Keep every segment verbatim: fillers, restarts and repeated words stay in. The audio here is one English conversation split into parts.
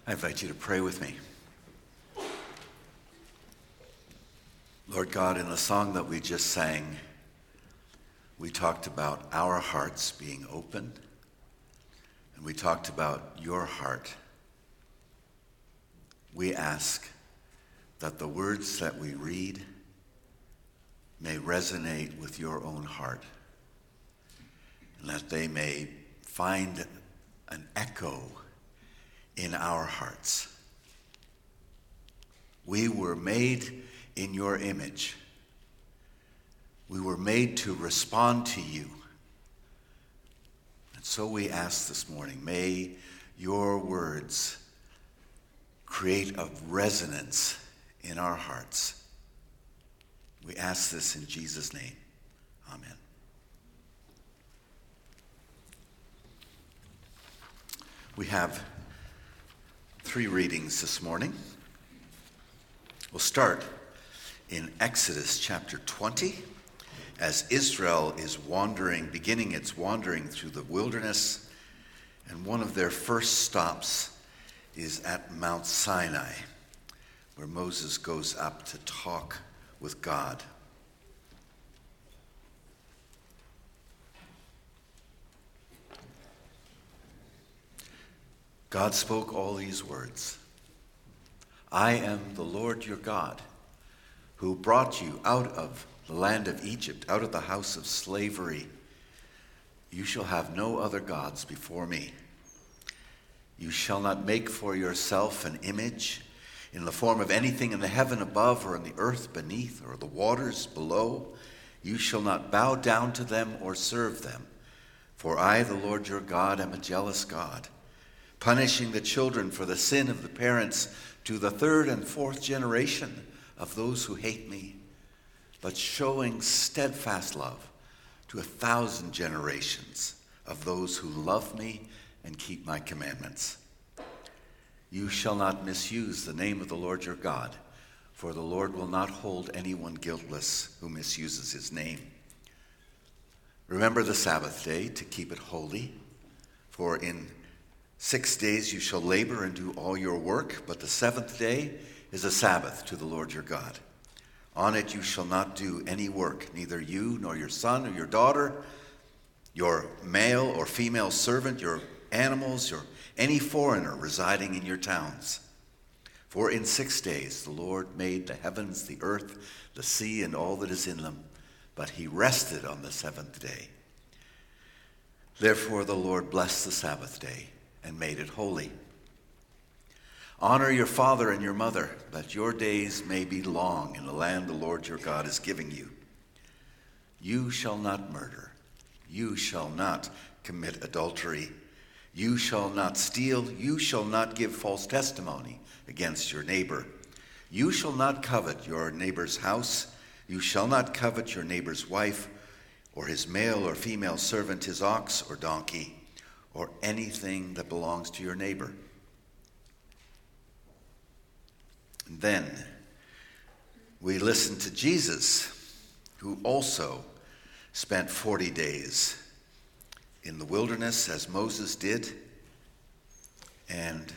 I invite you to pray with me. Lord God, in the song that we just sang, we talked about our hearts being open, and we talked about your heart. We ask that the words that we read may resonate with your own heart, and that they may find an echo in our hearts. We were made in your image. We were made to respond to you. And so we ask this morning, may your words create a resonance in our hearts. We ask this in Jesus' name. Amen. We have three readings this morning. We'll start in Exodus chapter twenty, as Israel is wandering, beginning its wandering through the wilderness, and one of their first stops is at Mount Sinai, where Moses goes up to talk with God. God spoke all these words. I am the Lord your God, who brought you out of the land of Egypt, out of the house of slavery. You shall have no other gods before me. You shall not make for yourself an image in the form of anything in the heaven above or in the earth beneath or the waters below. You shall not bow down to them or serve them. For I, the Lord your God, am a jealous God, punishing the children for the sin of the parents to the third and fourth generation of those who hate me, but showing steadfast love to a thousand generations of those who love me and keep my commandments. You shall not misuse the name of the Lord your God, for the Lord will not hold anyone guiltless who misuses his name. Remember the Sabbath day to keep it holy, for in Six days you shall labor and do all your work, but the seventh day is a Sabbath to the Lord your God. On it you shall not do any work, neither you nor your son or your daughter, your male or female servant, your animals, or any foreigner residing in your towns. For in six days the Lord made the heavens, the earth, the sea, and all that is in them, but he rested on the seventh day. Therefore the Lord blessed the Sabbath day and made it holy. Honor your father and your mother, that your days may be long in the land the Lord your God is giving you. You shall not murder. You shall not commit adultery. You shall not steal. You shall not give false testimony against your neighbor. You shall not covet your neighbor's house. You shall not covet your neighbor's wife, or his male or female servant, his ox or donkey, or anything that belongs to your neighbor. And then we listen to Jesus, who also spent forty days in the wilderness as Moses did, and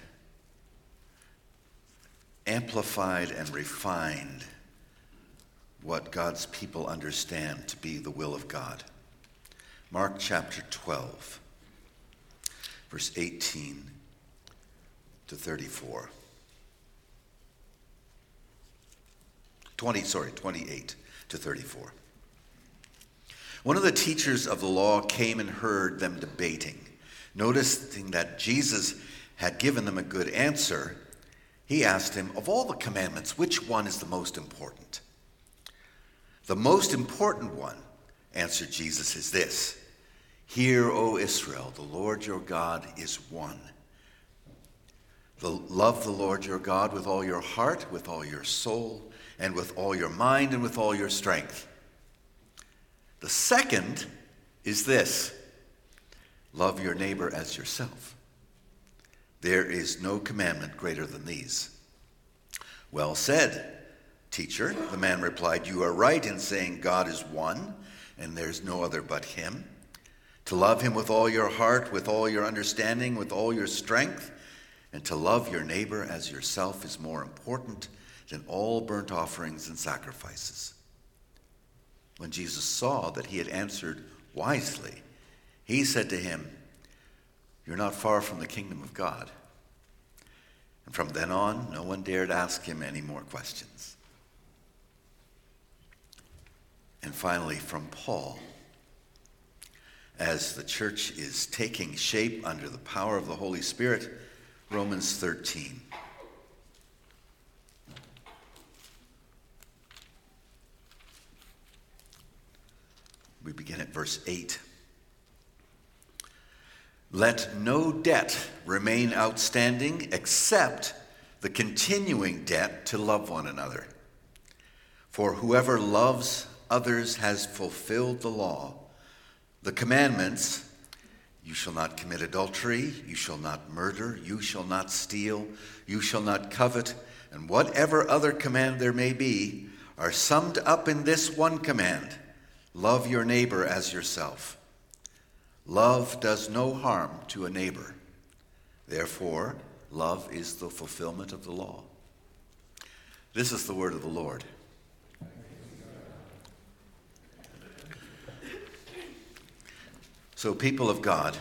amplified and refined what God's people understand to be the will of God. Mark chapter twelve. Verse eighteen to thirty-four. twenty, sorry, twenty-eight to thirty-four. One of the teachers of the law came and heard them debating. Noticing that Jesus had given them a good answer, he asked him, of all the commandments, which one is the most important? The most important one, answered Jesus, is this. Hear, O Israel, the Lord your God is one. The, love the Lord your God with all your heart, with all your soul, and with all your mind, and with all your strength. The second is this. Love your neighbor as yourself. There is no commandment greater than these. Well said, teacher, the man replied. You are right in saying God is one, and there's no other but him. To love him with all your heart, with all your understanding, with all your strength, and to love your neighbor as yourself is more important than all burnt offerings and sacrifices." When Jesus saw that he had answered wisely, he said to him, "You're not far from the kingdom of God." And from then on, no one dared ask him any more questions. And finally, from Paul, as the church is taking shape under the power of the Holy Spirit, Romans thirteen. We begin at verse eight. "Let no debt remain outstanding except the continuing debt to love one another. For whoever loves others has fulfilled the law. The commandments: you shall not commit adultery, you shall not murder, you shall not steal, you shall not covet, and whatever other command there may be, are summed up in this one command: love your neighbor as yourself. Love does no harm to a neighbor. Therefore, love is the fulfillment of the law." This is the word of the Lord. So, people of God,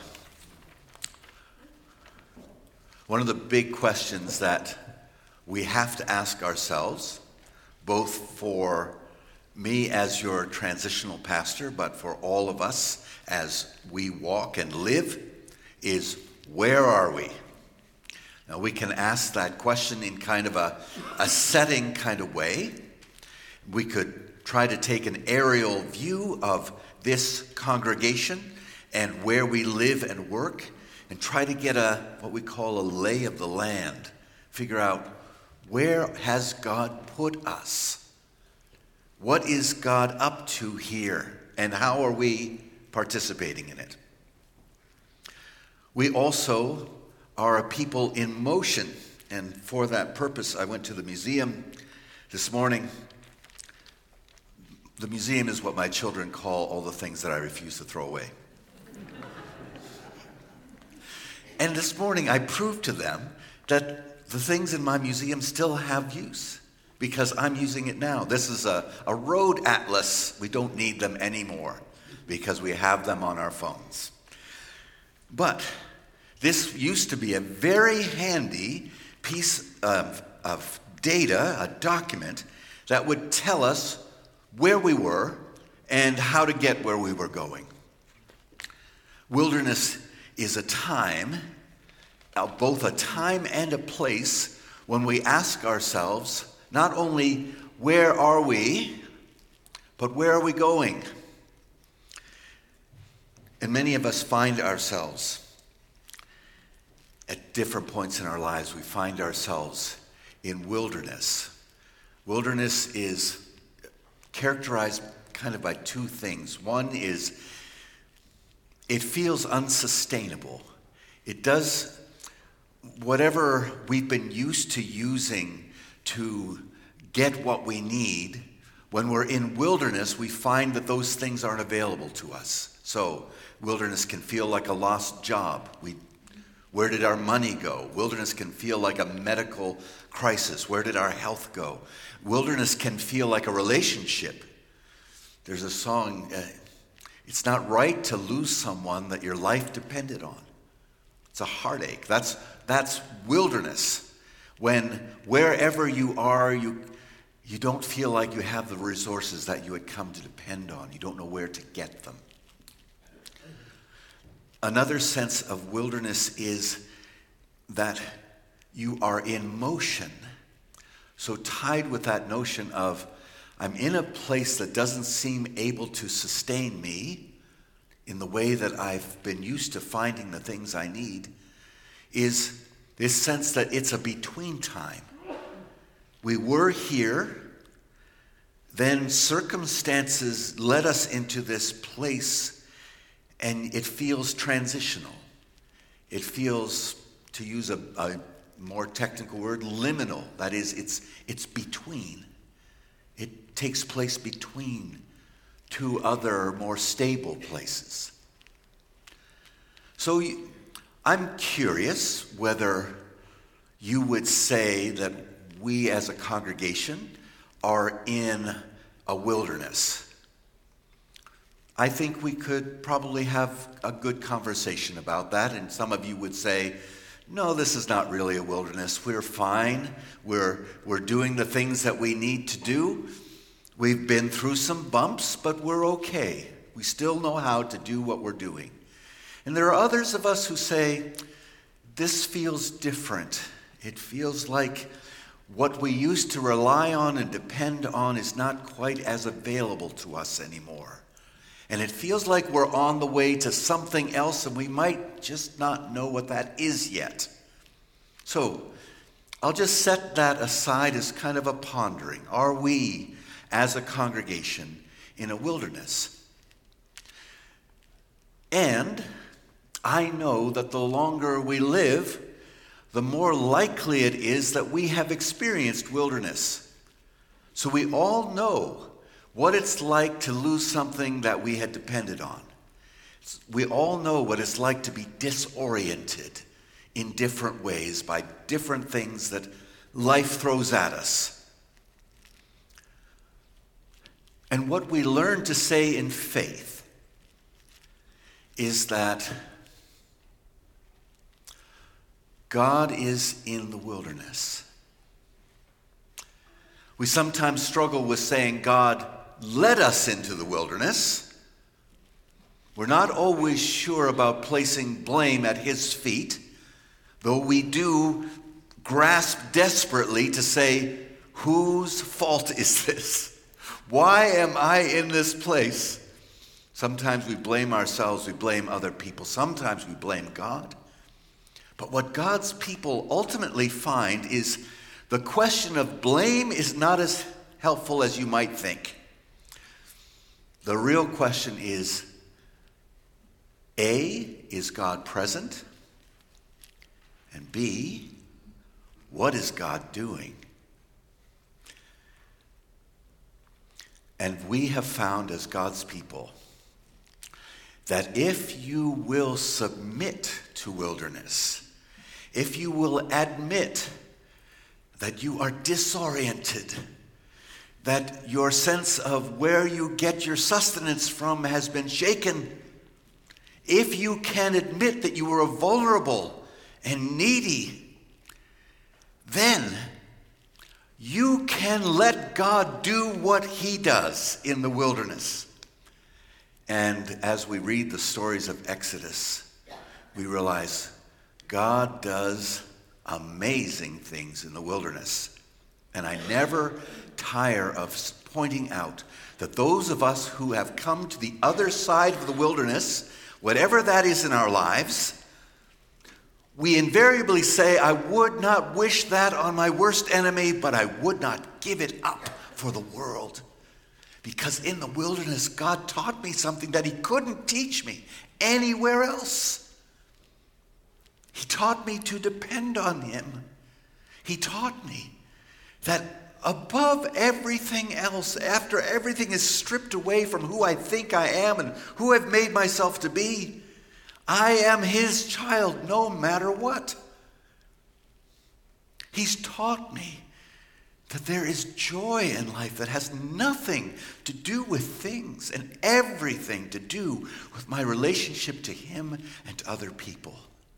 one of the big questions that we have to ask ourselves, both for me as your transitional pastor, but for all of us as we walk and live, is where are we? Now, we can ask that question in kind of a, a setting kind of way. We could try to take an aerial view of this congregation and where we live and work, and try to get a what we call a lay of the land. Figure out, where has God put us? What is God up to here? And how are we participating in it? We also are a people in motion. And for that purpose, I went to the museum this morning. The museum is what my children call all the things that I refuse to throw away. And this morning I proved to them that the things in my museum still have use, because I'm using it now. This is a, a road atlas. We don't need them anymore because we have them on our phones. But this used to be a very handy piece of, of data, a document that would tell us where we were and how to get where we were going. Wilderness is a time, uh, both a time and a place, when we ask ourselves, not only where are we, but where are we going? And many of us find ourselves at different points in our lives. We find ourselves in wilderness. Wilderness is characterized kind of by two things. One is it feels unsustainable. It does whatever we've been used to using to get what we need. When we're in wilderness, we find that those things aren't available to us. So wilderness can feel like a lost job. We, where did our money go? Wilderness can feel like a medical crisis. Where did our health go? Wilderness can feel like a relationship. There's a song, uh, it's not right to lose someone that your life depended on. It's a heartache. That's that's wilderness. When wherever you are, you you don't feel like you have the resources that you had come to depend on. You don't know where to get them. Another sense of wilderness is that you are in motion. So tied with that notion of, I'm in a place that doesn't seem able to sustain me in the way that I've been used to finding the things I need, is this sense that it's a between time. We were here, then circumstances led us into this place, and it feels transitional. It feels, to use a, a more technical word, liminal. That is, it's it's between. It takes place between two other more stable places. So I'm curious whether you would say that we as a congregation are in a wilderness. I think we could probably have a good conversation about that, and some of you would say, no, this is not really a wilderness. We're fine. We're, we're doing the things that we need to do. We've been through some bumps, but we're okay. We still know how to do what we're doing. And there are others of us who say, this feels different. It feels like what we used to rely on and depend on is not quite as available to us anymore. And it feels like we're on the way to something else, and we might just not know what that is yet. So I'll just set that aside as kind of a pondering. Are we, as a congregation, in a wilderness? And I know that the longer we live, the more likely it is that we have experienced wilderness. So we all know what it's like to lose something that we had depended on. We all know what it's like to be disoriented in different ways by different things that life throws at us. And what we learn to say in faith is that God is in the wilderness. We sometimes struggle with saying God led us into the wilderness. We're not always sure about placing blame at his feet, though we do grasp desperately to say, whose fault is this? Why am I in this place? Sometimes we blame ourselves, we blame other people. Sometimes we blame God. But what God's people ultimately find is the question of blame is not as helpful as you might think. The real question is, A, is God present? And B, what is God doing? And we have found as God's people that if you will submit to wilderness, if you will admit that you are disoriented, that your sense of where you get your sustenance from has been shaken, if you can admit that you are vulnerable and needy, then you can let God do what he does in the wilderness. And as we read the stories of Exodus, we realize God does amazing things in the wilderness. And I never tire of pointing out that those of us who have come to the other side of the wilderness, whatever that is in our lives, we invariably say, I would not wish that on my worst enemy, but I would not give it up for the world. Because in the wilderness, God taught me something that he couldn't teach me anywhere else. He taught me to depend on him. He taught me that above everything else, after everything is stripped away from who I think I am and who I've made myself to be, I am his child no matter what. He's taught me that there is joy in life that has nothing to do with things and everything to do with my relationship to him and to other people.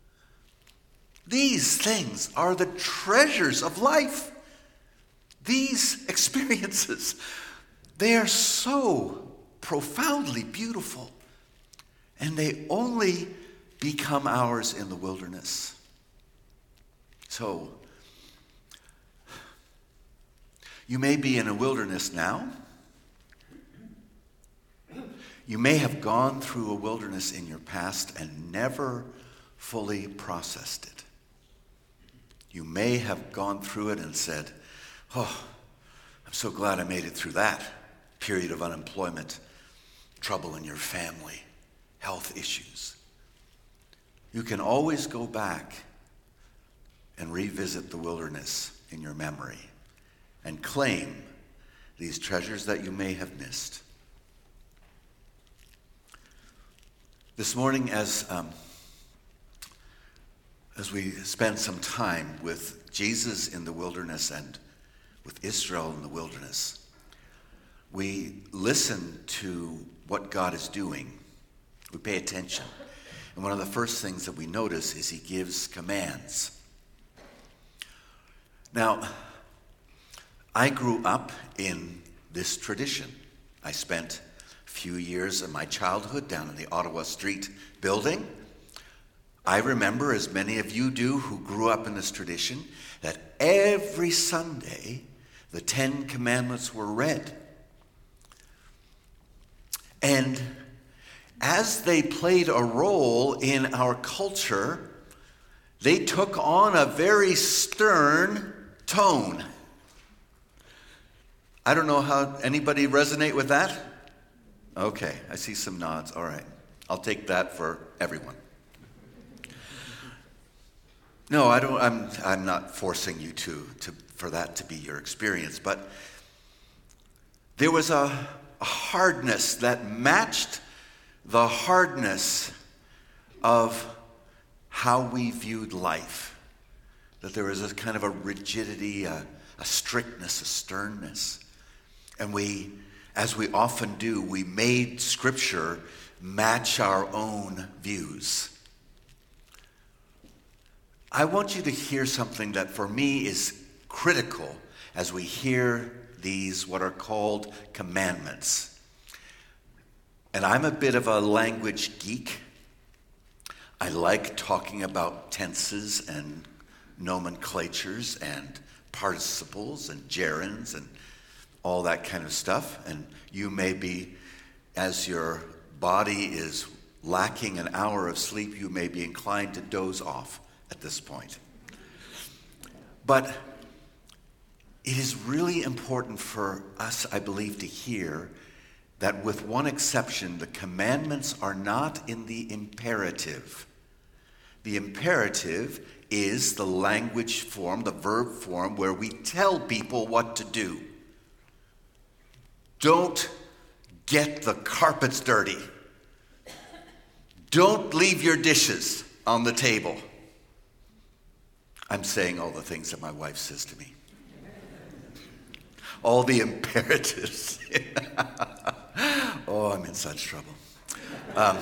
These things are the treasures of life. These experiences, they are so profoundly beautiful, and they only become ours in the wilderness. So, you may be in a wilderness now. You may have gone through a wilderness in your past and never fully processed it. You may have gone through it and said, oh, I'm so glad I made it through that period of unemployment, trouble in your family, health issues. You can always go back and revisit the wilderness in your memory and claim these treasures that you may have missed. This morning, as um, as we spend some time with Jesus in the wilderness and with Israel in the wilderness, we listen to what God is doing. We pay attention. And one of the first things that we notice is he gives commands. Now, I grew up in this tradition. I spent a few years of my childhood down in the Ottawa Street building. I remember, as many of you do who grew up in this tradition, that every Sunday the Ten Commandments were read. And as they played a role in our culture, they took on a very stern tone. I don't know how anybody resonate with that? Okay, I see some nods. All right. I'll take that for everyone. No, I don't I'm I'm not forcing you to, to for that to be your experience, but there was a, a hardness that matched the hardness of how we viewed life. That there was a kind of a rigidity, a, a strictness, a sternness. And we, as we often do, we made Scripture match our own views. I want you to hear something that for me is critical as we hear these, what are called commandments. And I'm a bit of a language geek. I like talking about tenses and nomenclatures and participles and gerunds and all that kind of stuff. And you may be, as your body is lacking an hour of sleep, you may be inclined to doze off at this point. But it is really important for us, I believe, to hear that with one exception, the commandments are not in the imperative. The imperative is the language form, the verb form, where we tell people what to do. Don't get the carpets dirty. Don't leave your dishes on the table. I'm saying all the things that my wife says to me. All the imperatives. Oh, I'm in such trouble. Um,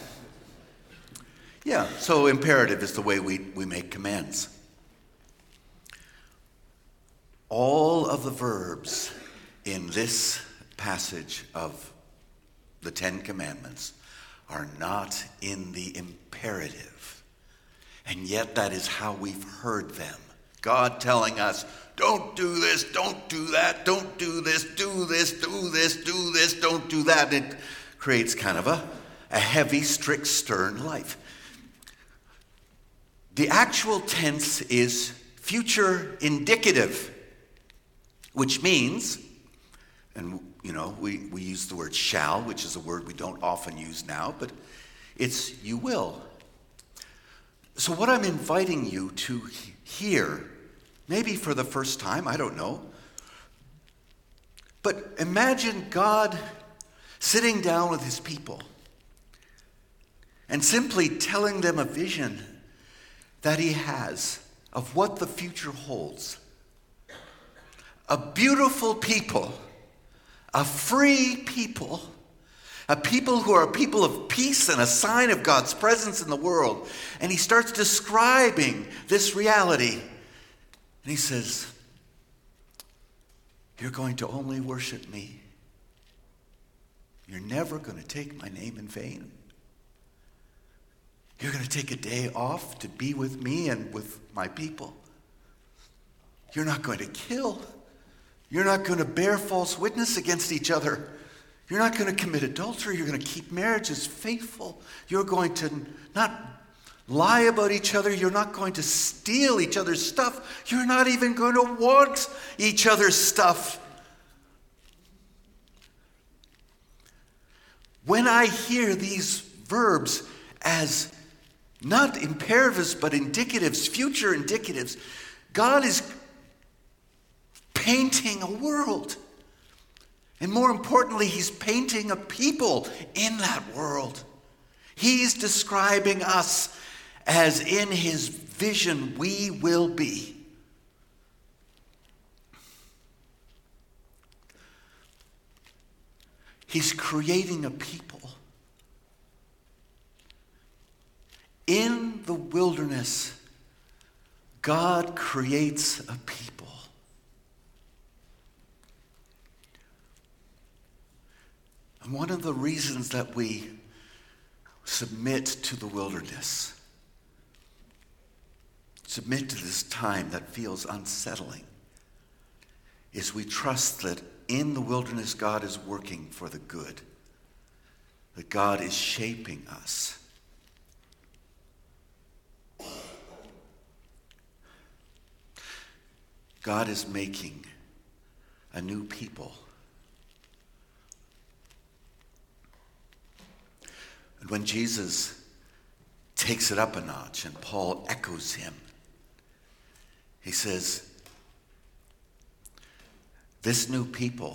yeah, so imperative is the way we, we make commands. All of the verbs in this passage of the Ten Commandments are not in the imperative. And yet that is how we've heard them. God telling us, don't do this, don't do that, don't do this, do this, do this, do this, don't do that. It creates kind of a, a heavy, strict, stern life. The actual tense is future indicative, which means, and you know, we, we use the word shall, which is a word we don't often use now, but it's you will. So what I'm inviting you to hear, maybe for the first time, I don't know, but imagine God sitting down with his people and simply telling them a vision that he has of what the future holds. A beautiful people, a free people, a people who are a people of peace and a sign of God's presence in the world. And he starts describing this reality. And he says, you're going to only worship me. You're never going to take my name in vain. You're going to take a day off to be with me and with my people. You're not going to kill. You're not going to bear false witness against each other. You're not going to commit adultery. You're going to keep marriages faithful. You're going to not lie about each other. You're not going to steal each other's stuff. You're not even going to want each other's stuff. When I hear these verbs as not imperatives but indicatives, future indicatives, God is painting a world. And more importantly, he's painting a people in that world. He's describing us as in his vision we will be. He's creating a people. In the wilderness, God creates a people. And one of the reasons that we submit to the wilderness, submit to this time that feels unsettling, is we trust that in the wilderness God is working for the good, that God is shaping us. God is making a new people. And when Jesus takes it up a notch and Paul echoes him, he says, this new people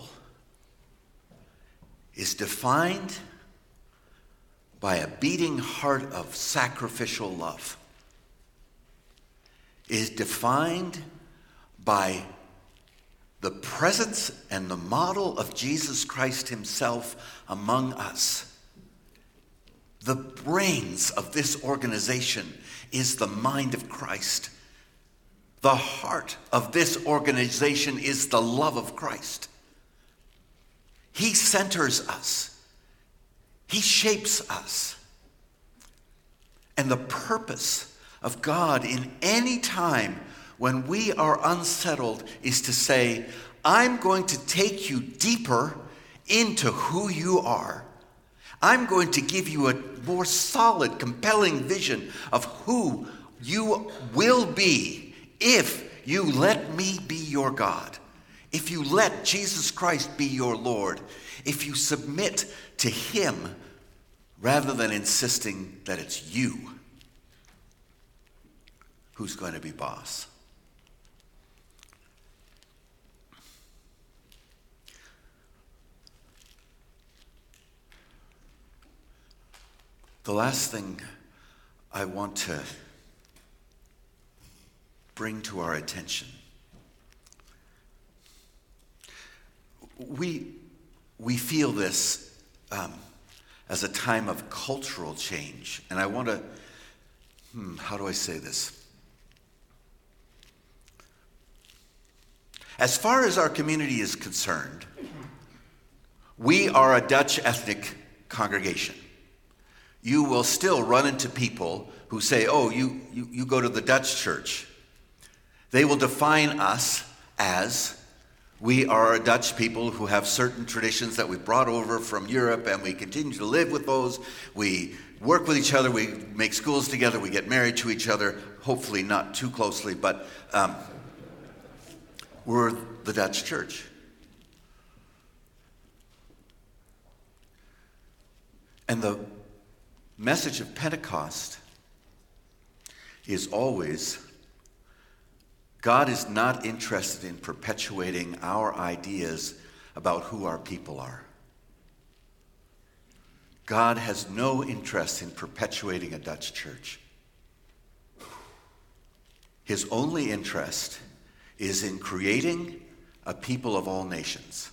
is defined by a beating heart of sacrificial love. It is defined by the presence and the model of Jesus Christ himself among us. The brains of this organization is the mind of Christ. The heart of this organization is the love of Christ. He centers us. He shapes us. And the purpose of God in any time when we are unsettled is to say, I'm going to take you deeper into who you are. I'm going to give you a more solid, compelling vision of who you will be if you let me be your God. If you let Jesus Christ be your Lord. If you submit to him rather than insisting that it's you who's going to be boss. The last thing I want to bring to our attention. We, we feel this um, as a time of cultural change. And I want to, hmm, how do I say this? As far as our community is concerned, we are a Dutch ethnic congregation. You will still run into people who say, oh, you, you, you go to the Dutch church. They will define us as we are a Dutch people who have certain traditions that we brought over from Europe, and we continue to live with those. We work with each other. We make schools together. We get married to each other, hopefully not too closely, but um, we're the Dutch church. And the message of Pentecost is always, God is not interested in perpetuating our ideas about who our people are. God has no interest in perpetuating a Dutch church. His only interest is in creating a people of all nations.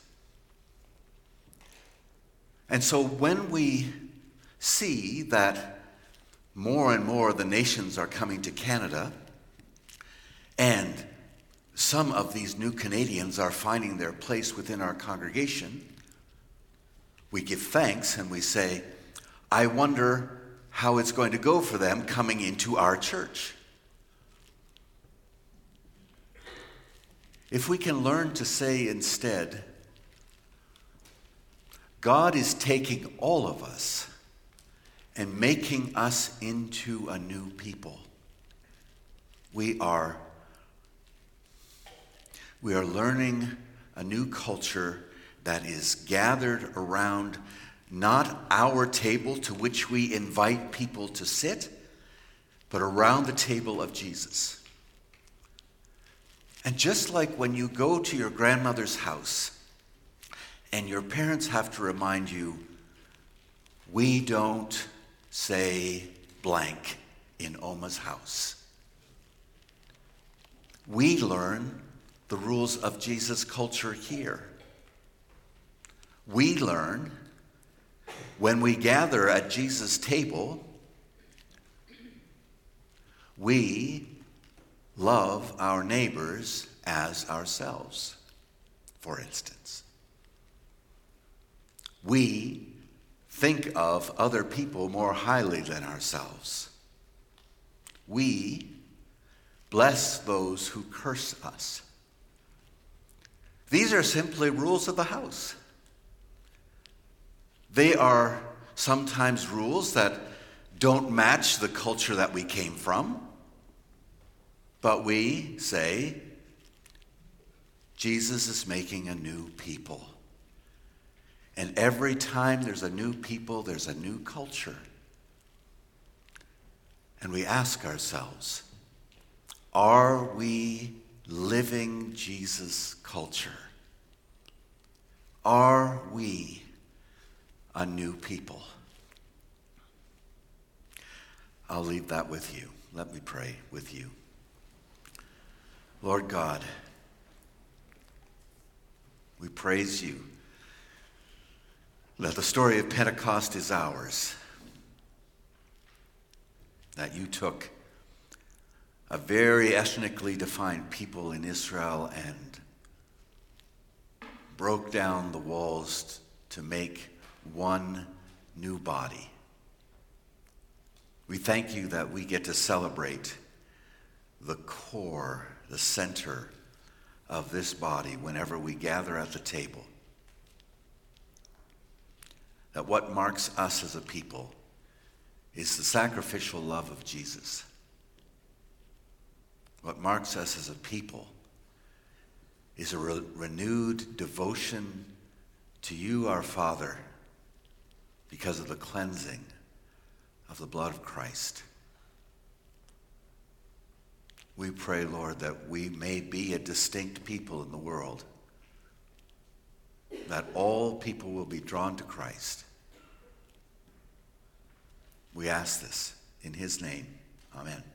And so when we see that more and more the nations are coming to Canada, and some of these new Canadians are finding their place within our congregation, we give thanks and we say, I wonder how it's going to go for them coming into our church. If we can learn to say instead, God is taking all of us and making us into a new people. We are, we are learning a new culture that is gathered around not our table to which we invite people to sit, but around the table of Jesus. And just like when you go to your grandmother's house and your parents have to remind you, we don't say blank in Oma's house. We learn the rules of Jesus' culture here. We learn When we gather at Jesus' table, we love our neighbors as ourselves, for instance. We think of other people more highly than ourselves. We bless those who curse us. These are simply rules of the house. They are sometimes rules that don't match the culture that we came from, but we say, Jesus is making a new people. And every time there's a new people, there's a new culture. And we ask ourselves, are we living Jesus' culture? Are we a new people? I'll leave that with you. Let me pray with you. Lord God, we praise you that the story of Pentecost is ours, that you took a very ethnically defined people in Israel and broke down the walls to make one new body. We thank you that we get to celebrate the core, the center of this body whenever we gather at the table. That what marks us as a people is the sacrificial love of Jesus. What marks us as a people is a re- renewed devotion to you, our Father, because of the cleansing of the blood of Christ. We pray, Lord, that we may be a distinct people in the world, that all people will be drawn to Christ. We ask this in his name. Amen.